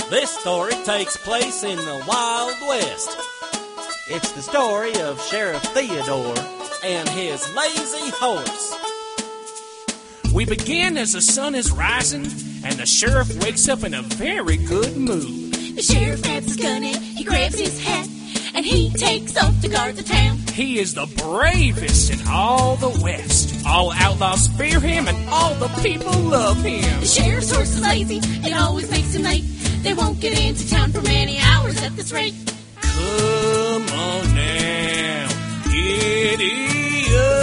This story takes place in the Wild West. It's the story of Sheriff Theodore and his lazy horse. We begin as the sun is rising, and the sheriff wakes up in a very good mood. The sheriff grabs his gun and he grabs his hat, and he takes off to guard the town. He is the bravest in all the West. All outlaws fear him, and all the people love him. The sheriff's horse is lazy, it always makes him late. They won't get into town for many hours at this rate. Come on now, giddy up.